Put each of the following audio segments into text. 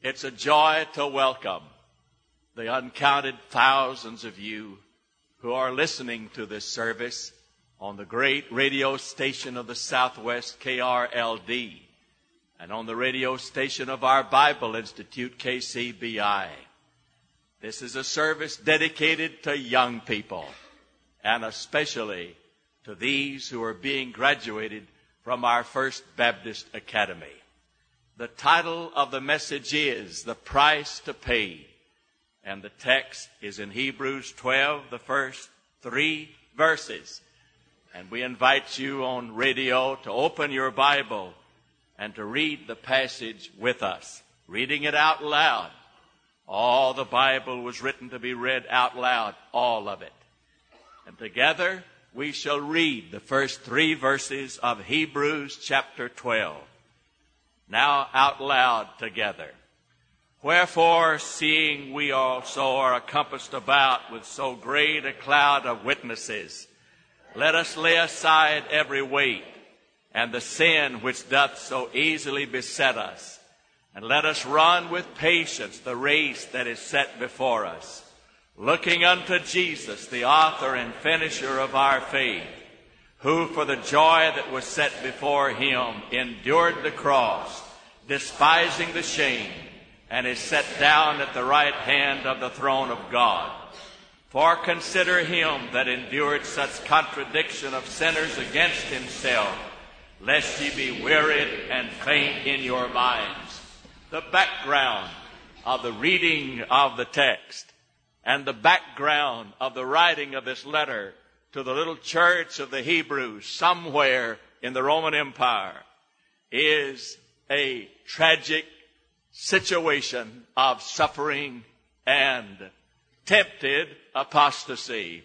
It's a joy to welcome the uncounted thousands of you who are listening to this service on the great radio station of the Southwest, KRLD, and on the radio station of our Bible Institute, KCBI. This is a service dedicated to young people, and especially to these who are being graduated from our First Baptist Academy. The title of the message is The Price to Pay, and the text is in Hebrews 12, the first 3 verses. And we invite you on radio to open your Bible and to read the passage with us, reading it out loud. All the Bible was written to be read out loud, all of it. And together we shall read the first 3 verses of Hebrews chapter 12. Now out loud together. Wherefore, seeing we also are encompassed about with so great a cloud of witnesses, let us lay aside every weight and the sin which doth so easily beset us, and let us run with patience the race that is set before us, looking unto Jesus, the author and finisher of our faith, who for the joy that was set before him endured the cross, despising the shame, and is set down at the right hand of the throne of God. For consider him that endured such contradiction of sinners against himself, lest ye be wearied and faint in your minds. The background of the reading of the text and the background of the writing of this letter to the little church of the Hebrews somewhere in the Roman Empire is a tragic situation of suffering and tempted apostasy.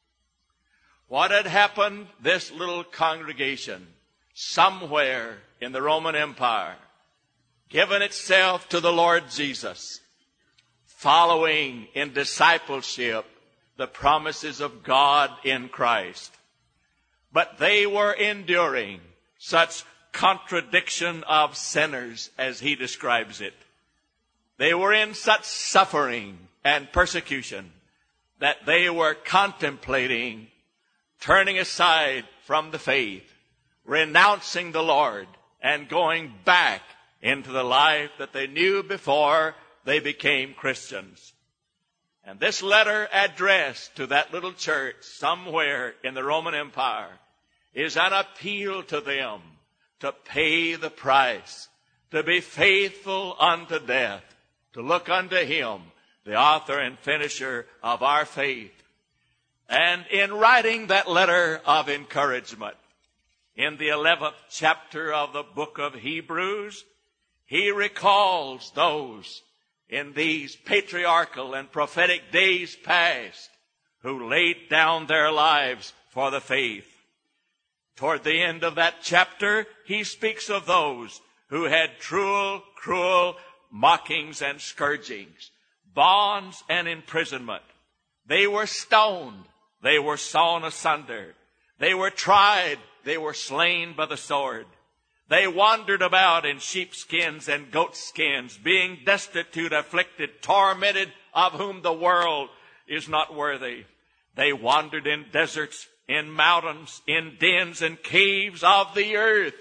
What had happened? This little congregation somewhere in the Roman Empire given itself to the Lord Jesus, following in discipleship the promises of God in Christ. But they were enduring such contradiction of sinners as he describes it. They were in such suffering and persecution that they were contemplating turning aside from the faith, renouncing the Lord, and going back into the life that they knew before they became Christians. And this letter addressed to that little church somewhere in the Roman Empire is an appeal to them to pay the price, to be faithful unto death, to look unto him, the author and finisher of our faith. And in writing that letter of encouragement, in the 11th chapter of the book of Hebrews, he recalls those in these patriarchal and prophetic days past who laid down their lives for the faith. Toward the end of that chapter, he speaks of those who had cruel mockings and scourgings, bonds and imprisonment. They were stoned. They were sawn asunder. They were tried. They were slain by the sword. They wandered about in sheepskins and goatskins, being destitute, afflicted, tormented, of whom the world is not worthy. They wandered in deserts, in mountains, in dens and caves of the earth.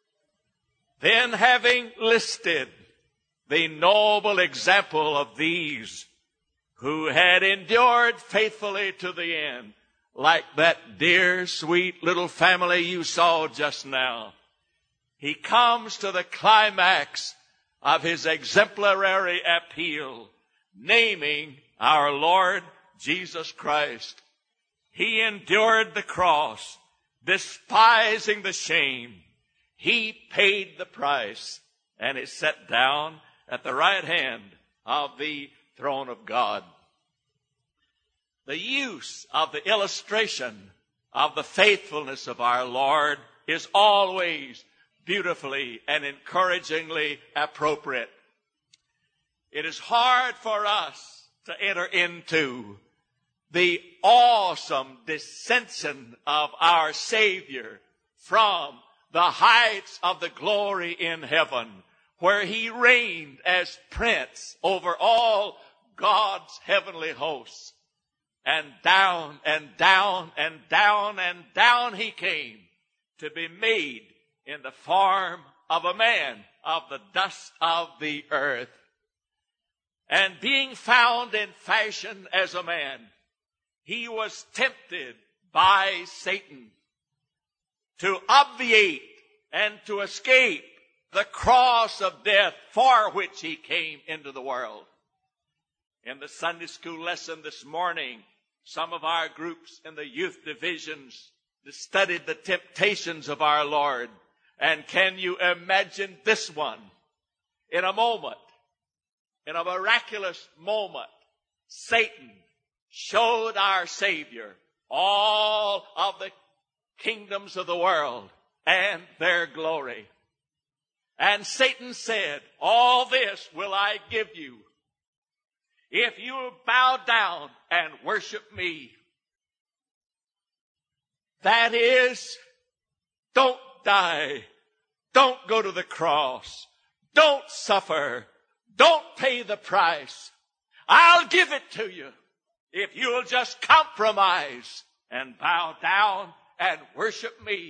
Then, having listed the noble example of these who had endured faithfully to the end, like that dear, sweet little family you saw just now, he comes to the climax of his exemplary appeal, naming our Lord Jesus Christ. He endured the cross, despising the shame. He paid the price, and is set down at the right hand of the throne of God. The use of the illustration of the faithfulness of our Lord is always beautifully and encouragingly appropriate. It is hard for us to enter into the awesome descension of our Savior from the heights of the glory in heaven where he reigned as prince over all God's heavenly hosts. And down and down and down and down he came to be made in the form of a man of the dust of the earth. And being found in fashion as a man, he was tempted by Satan to obviate and to escape the cross of death for which he came into the world. In the Sunday school lesson this morning, some of our groups in the youth divisions studied the temptations of our Lord. And can you imagine this one? In a moment, in a miraculous moment, Satan showed our Savior all of the kingdoms of the world and their glory. And Satan said, all this will I give you if you bow down and worship me. That is, don't die. Don't go to the cross. Don't suffer. Don't pay the price. I'll give it to you if you'll just compromise and bow down and worship me.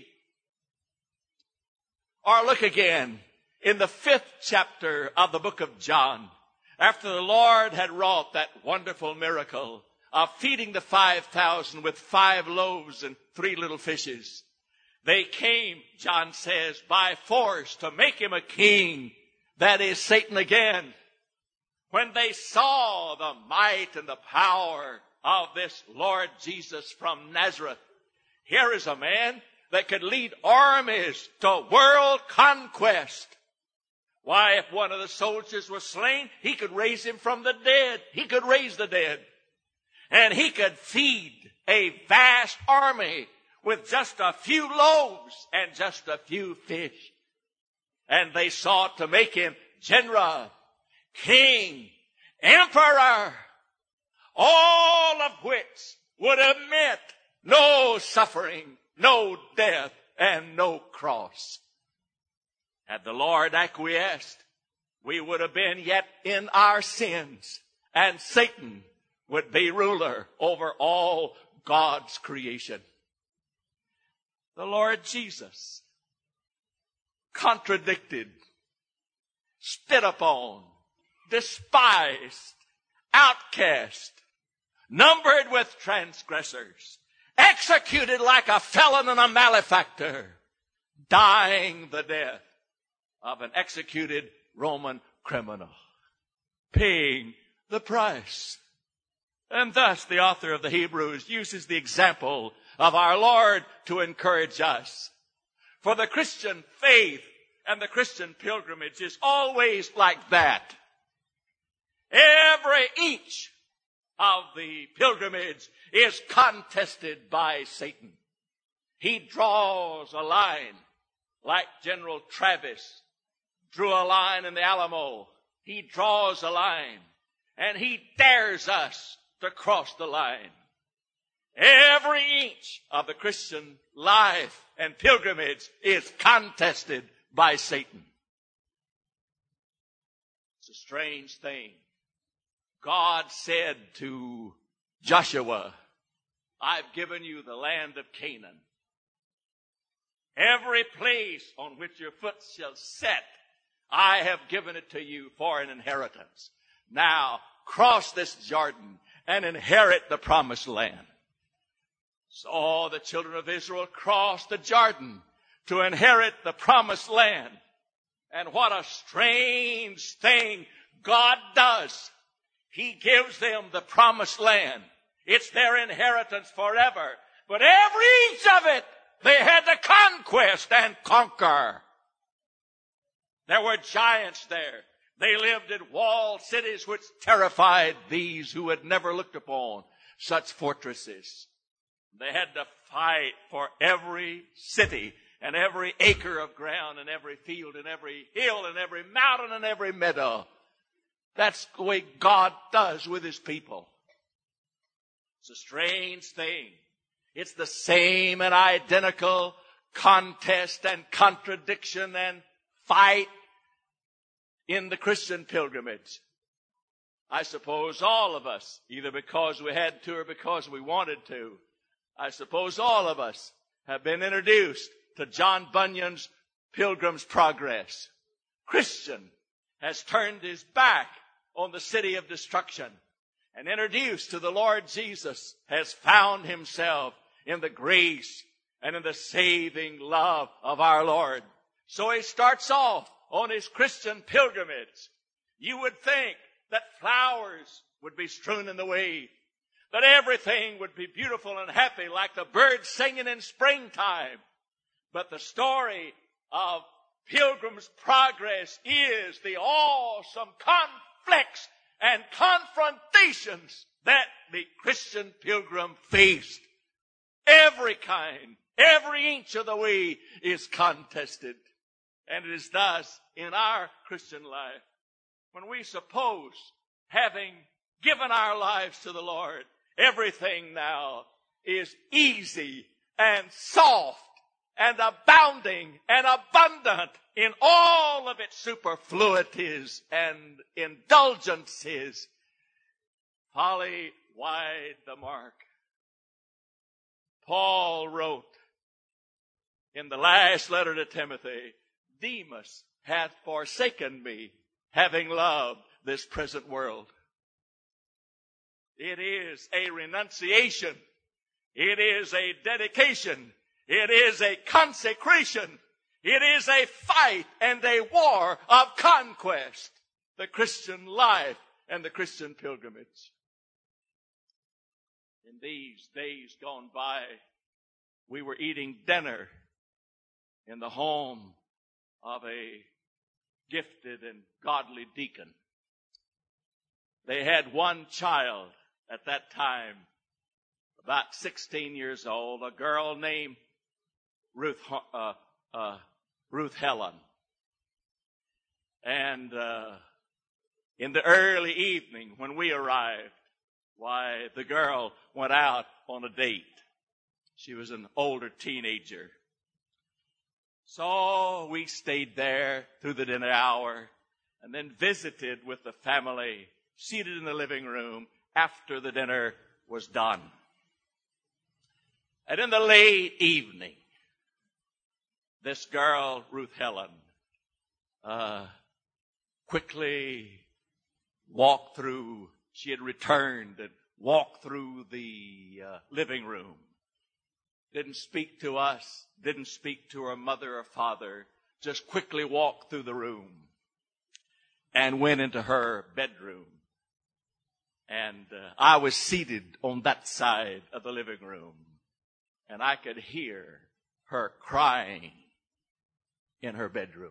Or look again in the 5th chapter of the book of John. After the Lord had wrought that wonderful miracle of feeding the 5,000 with 5 loaves and 3 little fishes, they came, John says, by force to make him a king. That is Satan again. When they saw the might and the power of this Lord Jesus from Nazareth, here is a man that could lead armies to world conquest. Why, if one of the soldiers was slain, he could raise him from the dead. He could raise the dead. And he could feed a vast army with just a few loaves and just a few fish. And they sought to make him general, king, emperor, all of which would have meant no suffering, no death, and no cross. Had the Lord acquiesced, we would have been yet in our sins, and Satan would be ruler over all God's creation. The Lord Jesus, contradicted, spit upon, despised, outcast, numbered with transgressors, executed like a felon and a malefactor, dying the death of an executed Roman criminal, paying the price. And thus the author of the Hebrews uses the example of our Lord to encourage us. For the Christian faith and the Christian pilgrimage is always like that. Every inch of the pilgrimage is contested by Satan. He draws a line like General Travis drew a line in the Alamo. He draws a line and he dares us to cross the line. Every inch of the Christian life and pilgrimage is contested by Satan. It's a strange thing. God said to Joshua, I've given you the land of Canaan. Every place on which your foot shall set, I have given it to you for an inheritance. Now cross this Jordan and inherit the promised land. So the children of Israel crossed the Jordan to inherit the promised land. And what a strange thing God does. He gives them the promised land. It's their inheritance forever. But every inch of it, they had to conquest and conquer. There were giants there. They lived in walled cities which terrified these who had never looked upon such fortresses. They had to fight for every city and every acre of ground and every field and every hill and every mountain and every meadow. That's the way God does with his people. It's a strange thing. It's the same and identical contest and contradiction and fight in the Christian pilgrimage. I suppose all of us, either because we had to or because we wanted to, I suppose all of us have been introduced to John Bunyan's Pilgrim's Progress. Christian has turned his back on the city of destruction and introduced to the Lord Jesus, has found himself in the grace and in the saving love of our Lord. So he starts off on his Christian pilgrimage. You would think that flowers would be strewn in the way, that everything would be beautiful and happy like the birds singing in springtime. But the story of Pilgrim's Progress is the awesome conflicts and confrontations that the Christian pilgrim faced. Every kind, every inch of the way is contested. And it is thus in our Christian life, when we suppose, having given our lives to the Lord, everything now is easy and soft and abounding and abundant in all of its superfluities and indulgences. Folly wide the mark. Paul wrote in the last letter to Timothy, Demas hath forsaken me, having loved this present world. It is a renunciation. It is a dedication. It is a consecration. It is a fight and a war of conquest. The Christian life and the Christian pilgrimage. In these days gone by, we were eating dinner in the home of a gifted and godly deacon. They had one child at that time, about 16 years old, a girl named Ruth Helen. And in the early evening when we arrived, why, the girl went out on a date. She was an older teenager. So we stayed there through the dinner hour and then visited with the family seated in the living room after the dinner was done. And in the late evening, this girl, Ruth Helen, quickly walked through. She had returned and walked through the living room. Didn't speak to us, didn't speak to her mother or father, just quickly walked through the room and went into her bedroom. And I was seated on that side of the living room, and I could hear her crying in her bedroom.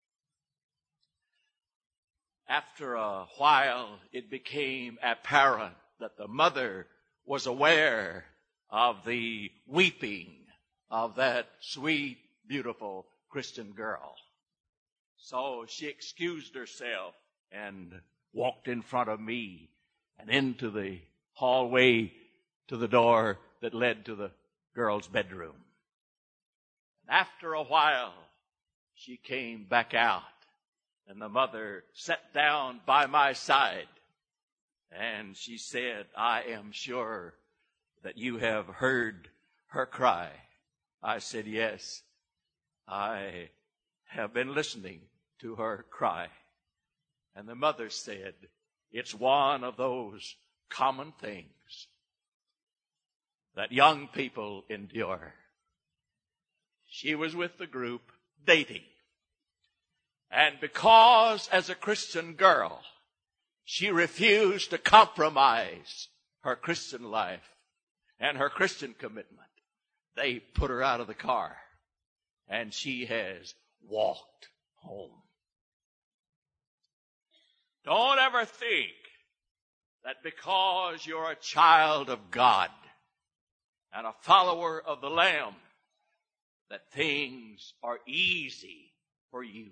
After a while, it became apparent that the mother was aware of the weeping of that sweet, beautiful Christian girl. So she excused herself and walked in front of me and into the hallway to the door that led to the girl's bedroom. And after a while, she came back out, and the mother sat down by my side, and she said, I am sure that you have heard her cry. I said, yes, I have been listening to her cry. And the mother said, it's one of those common things that young people endure. She was with the group dating. And because as a Christian girl, she refused to compromise her Christian life and her Christian commitment, they put her out of the car, and she has walked home. Don't ever think that because you're a child of God and a follower of the Lamb, that things are easy for you.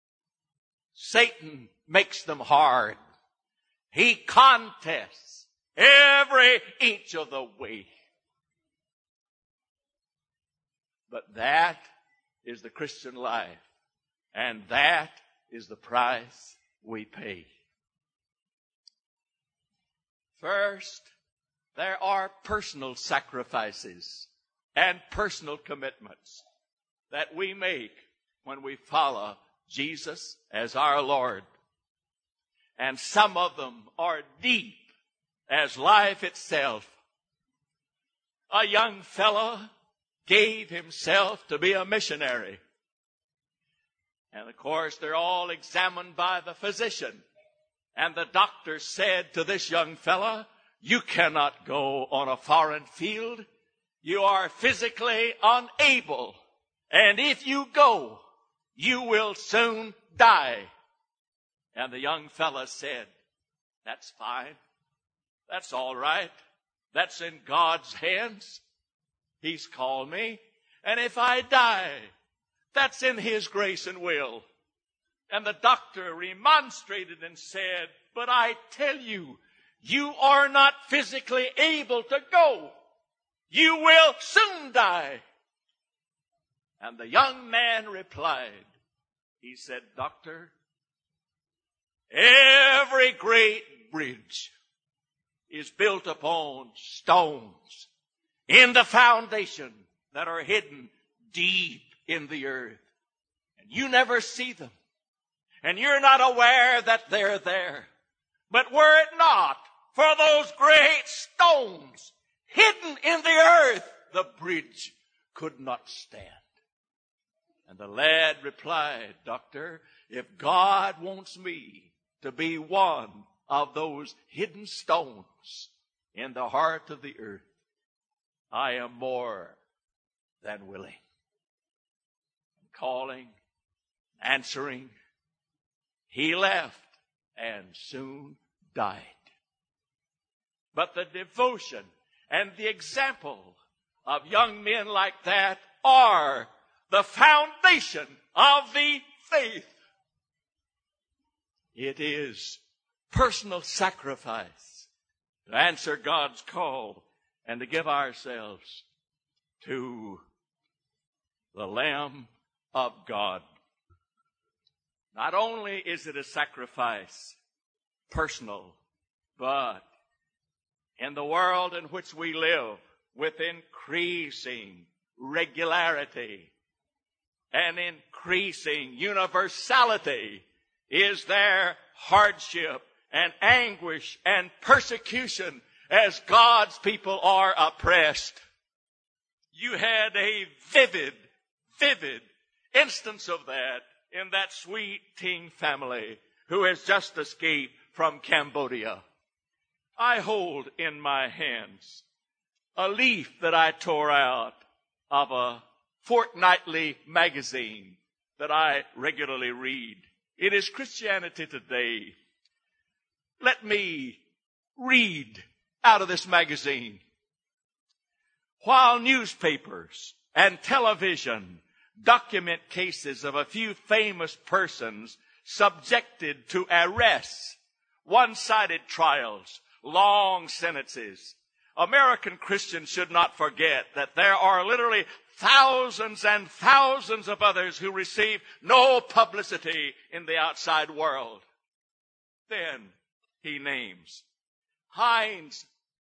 Satan makes them hard. He contests every inch of the way. But that is the Christian life, and that is the price we pay. First, there are personal sacrifices and personal commitments that we make when we follow Jesus as our Lord. And some of them are deep as life itself. A young fellow gave himself to be a missionary. And of course, they're all examined by the physician. And the doctor said to this young fellow, "You cannot go on a foreign field. You are physically unable. And if you go, you will soon die." And the young fellow said, "That's fine. That's all right. That's in God's hands. He's called me. And if I die, that's in His grace and will." And the doctor remonstrated and said, "But I tell you, you are not physically able to go. You will soon die." And the young man replied, he said, "Doctor, every great bridge is built upon stones in the foundation that are hidden deep in the earth. And you never see them. And you're not aware that they're there. But were it not for those great stones hidden in the earth, the bridge could not stand." And the lad replied, "Doctor, if God wants me to be one of those hidden stones in the heart of the earth, I am more than willing." Calling, answering, he left and soon died. But the devotion and the example of young men like that are the foundation of the faith. It is personal sacrifice to answer God's call and to give ourselves to the Lamb of God. Not only is it a sacrifice, personal, but in the world in which we live, with increasing regularity and increasing universality, is there hardship and anguish and persecution as God's people are oppressed. You had a vivid instance of that in that sweet Ting family who has just escaped from Cambodia. I hold in my hands a leaf that I tore out of a fortnightly magazine that I regularly read. It is Christianity Today. Let me read out of this magazine. While newspapers and television document cases of a few famous persons subjected to arrests, one-sided trials, long sentences, American Christians should not forget that there are literally thousands and thousands of others who receive no publicity in the outside world. Then he names Heinz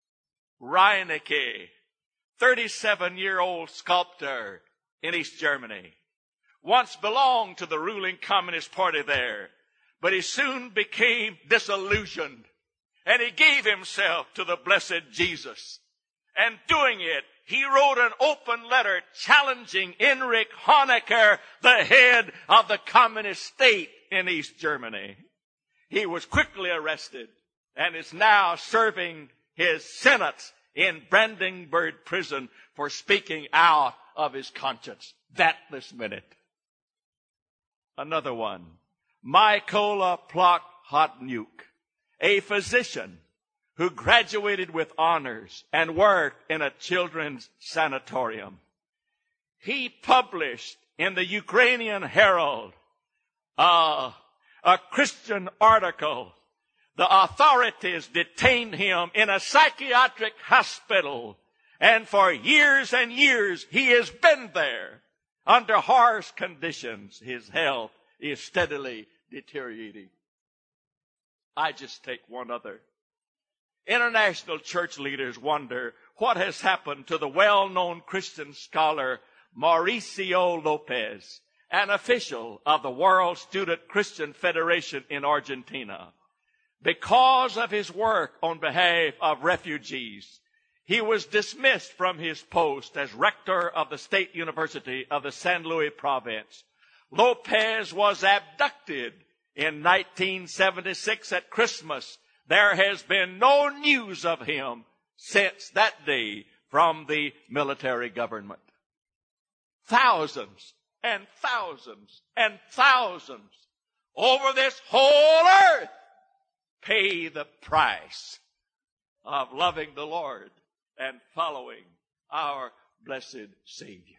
Reinecke, 37-year-old sculptor in East Germany. Once belonged to the ruling Communist Party there, but he soon became disillusioned, and he gave himself to the blessed Jesus. And doing it, he wrote an open letter challenging Erich Honecker, the head of the communist state in East Germany. He was quickly arrested and is now serving his sentence in Brandenburg prison for speaking out of his conscience that this minute. Another one, Mykola Plothodniuk, a physician who graduated with honors and worked in a children's sanatorium. He published in the Ukrainian Herald a Christian article. The authorities detained him in a psychiatric hospital, and for years and years he has been there under harsh conditions. His health is steadily deteriorating. I just take one other. International church leaders wonder what has happened to the well-known Christian scholar Mauricio Lopez, an official of the World Student Christian Federation in Argentina. Because of his work on behalf of refugees, he was dismissed from his post as rector of the State University of the San Luis province. Lopez was abducted in 1976 at Christmas. There has been no news of him since that day from the military government. Thousands and thousands and thousands over this whole earth pay the price of loving the Lord and following our blessed Savior.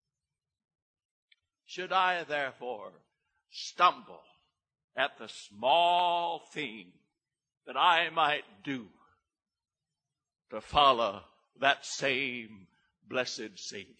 Should I therefore stumble at the small thing that I might do to follow that same blessed Savior?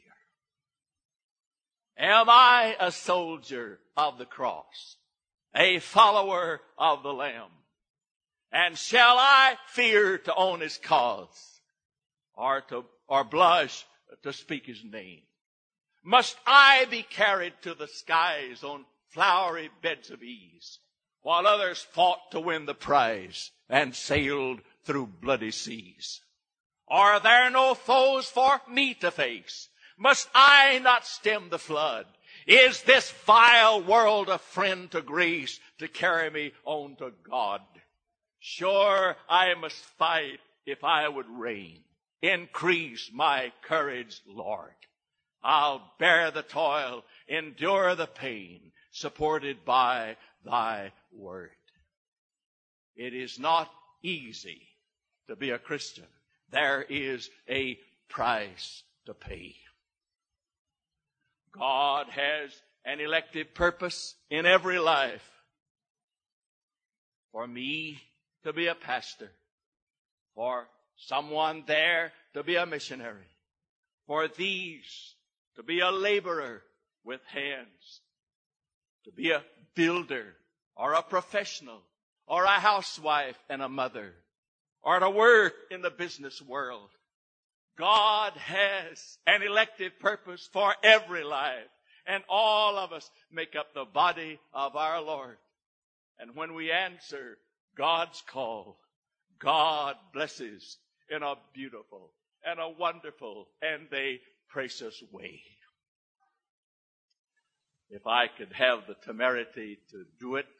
Am I a soldier of the cross, a follower of the Lamb? And shall I fear to own his cause, or blush to speak his name? Must I be carried to the skies on flowery beds of ease, while others fought to win the prize and sailed through bloody seas? Are there no foes for me to face? Must I not stem the flood? Is this vile world a friend to grace to carry me on to God? Sure, I must fight if I would reign. Increase my courage, Lord. I'll bear the toil, endure the pain, supported by thy word. It is not easy to be a Christian. There is a price to pay. God has an elective purpose in every life. For me to be a pastor. For someone there to be a missionary. For these to be a laborer with hands. To be a builder or a professional or a housewife and a mother. Or to work in the business world. God has an elective purpose for every life. And all of us make up the body of our Lord. And when we answer God's call, God blesses in a beautiful and a wonderful and a precious way. If I could have the temerity to do it,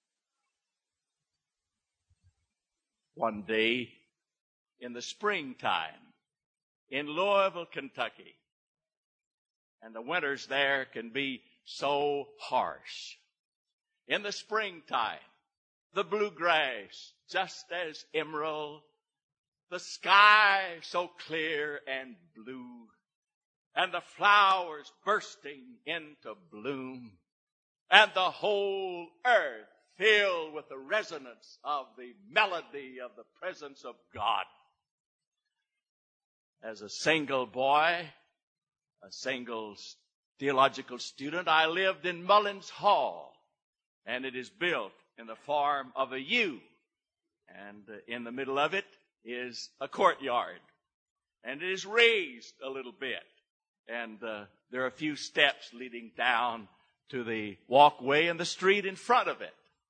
one day in the springtime, in Louisville, Kentucky. And the winters there can be so harsh. In the springtime, the bluegrass just as emerald, the sky so clear and blue, and the flowers bursting into bloom, and the whole earth filled with the resonance of the melody of the presence of God. As a single boy, a single theological student, I lived in Mullins Hall, and it is built in the form of a U, and in the middle of it is a courtyard, and it is raised a little bit, and there are a few steps leading down to the walkway and the street in front of it.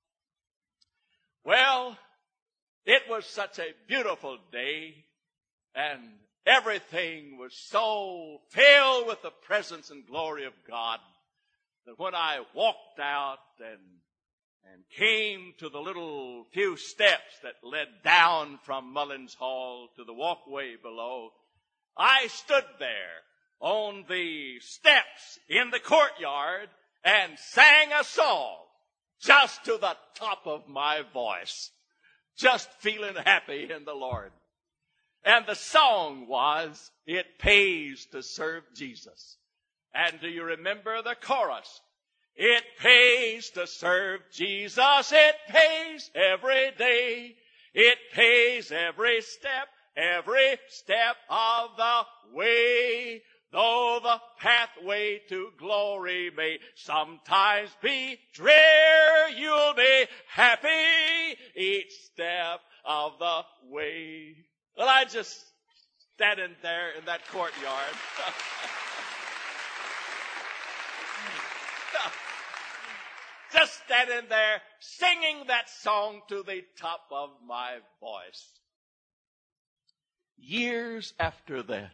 Well, it was such a beautiful day, and everything was so filled with the presence and glory of God that when I walked out and came to the little few steps that led down from Mullins Hall to the walkway below, I stood there on the steps in the courtyard and sang a song just to the top of my voice, just feeling happy in the Lord. And the song was, "It pays to serve Jesus." And do you remember the chorus? It pays to serve Jesus. It pays every day. It pays every step of the way. Though the pathway to glory may sometimes be drear, you'll be happy each step of the way. Well, I just standing there in that courtyard. Just standing there singing that song to the top of my voice. Years after that,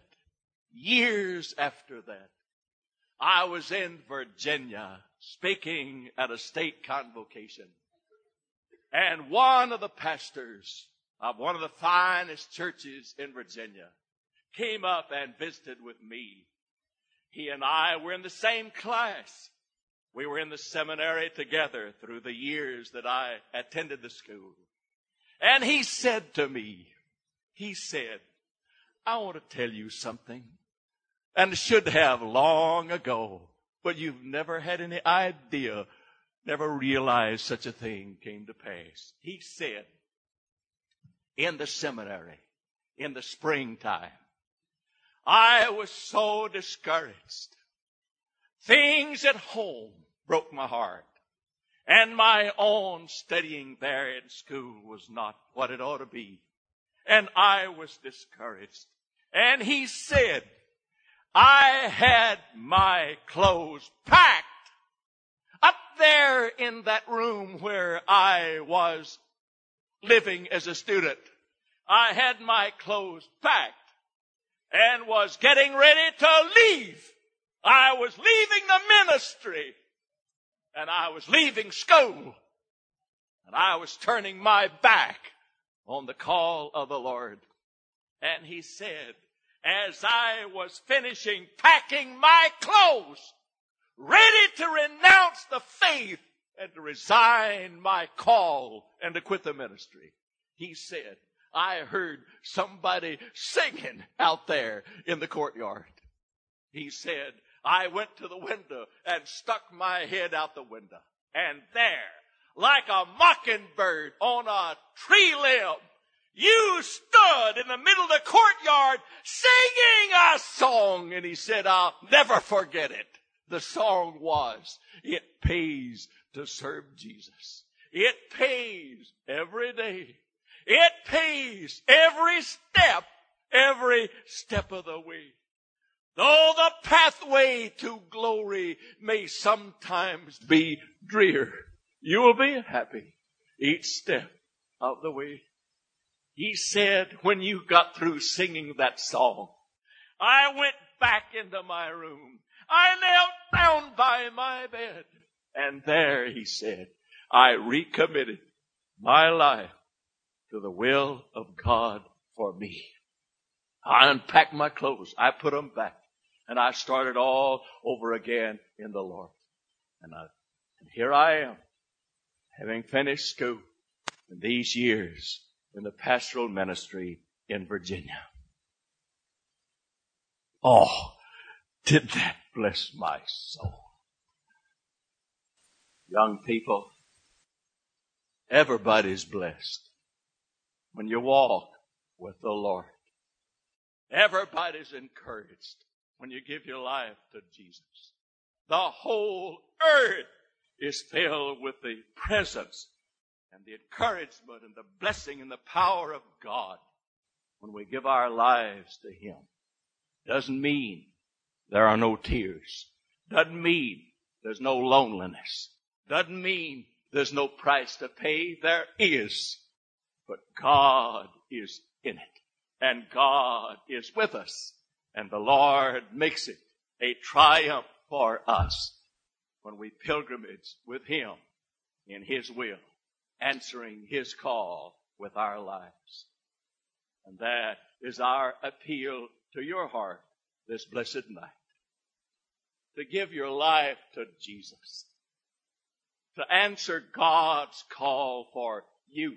I was in Virginia speaking at a state convocation. And one of the pastors of one of the finest churches in Virginia came up and visited with me. He and I were in the same class. We were in the seminary together through the years that I attended the school. And he said to me, I want to tell you something, and should have long ago, but you've never had any idea, never realized such a thing came to pass. He said, in the seminary, in the springtime, I was so discouraged. Things at home broke my heart. And my own studying there in school was not what it ought to be. And I was discouraged. And he said, I had my clothes packed up there in that room where I was living as a student. I had my clothes packed and was getting ready to leave. I was leaving the ministry, and I was leaving school, and I was turning my back on the call of the Lord. And he said, as I was finishing packing my clothes, ready to renounce the faith and to resign my call and to quit the ministry, he said, I heard somebody singing out there in the courtyard. He said, I went to the window and stuck my head out the window. And there, like a mockingbird on a tree limb, you stood in the middle of the courtyard singing a song. And he said, I'll never forget it. The song was, it pays to serve Jesus. It pays every day. It pays every step of the way. Though the pathway to glory may sometimes be drear, you will be happy each step of the way. He said, when you got through singing that song, I went back into my room. I knelt down by my bed. And there, he said, I recommitted my life to the will of God for me. I unpacked my clothes. I put them back. And I started all over again in the Lord. And here I am, having finished school in these years in the pastoral ministry in Virginia. Oh, did that bless my soul. Young people, everybody's blessed when you walk with the Lord. Everybody's encouraged when you give your life to Jesus. The whole earth is filled with the presence and the encouragement and the blessing and the power of God when we give our lives to Him. Doesn't mean there are no tears. Doesn't mean there's no loneliness. Doesn't mean there's no price to pay. There is. But God is in it. And God is with us. And the Lord makes it a triumph for us when we pilgrimage with Him in His will, answering His call with our lives. And that is our appeal to your heart this blessed night. To give your life to Jesus. To answer God's call for you.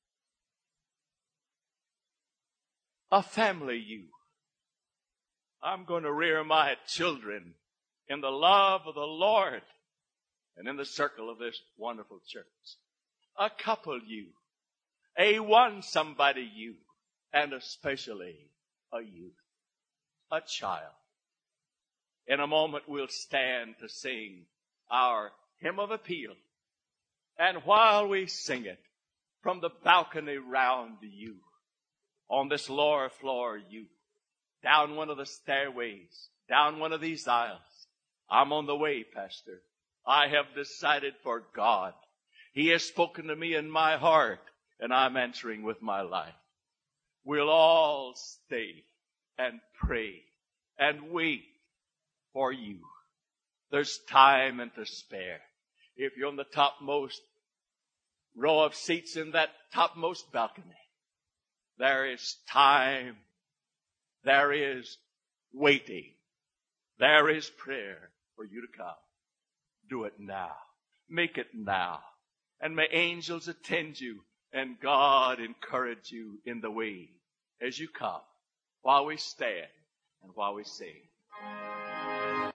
A family you. I'm going to rear my children in the love of the Lord and in the circle of this wonderful church. A couple you. A one somebody you. And especially a youth. A child. In a moment we'll stand to sing our hymn of appeal. And while we sing it, from the balcony round you, on this lower floor you, down one of the stairways, down one of these aisles, I'm on the way, Pastor. I have decided for God. He has spoken to me in my heart, and I'm answering with my life. We'll all stay and pray and wait for you. There's time and to spare. If you're on the topmost row of seats in that topmost balcony, there is time. There is waiting. There is prayer for you to come. Do it now. Make it now. And may angels attend you and God encourage you in the way as you come while we stand and while we sing.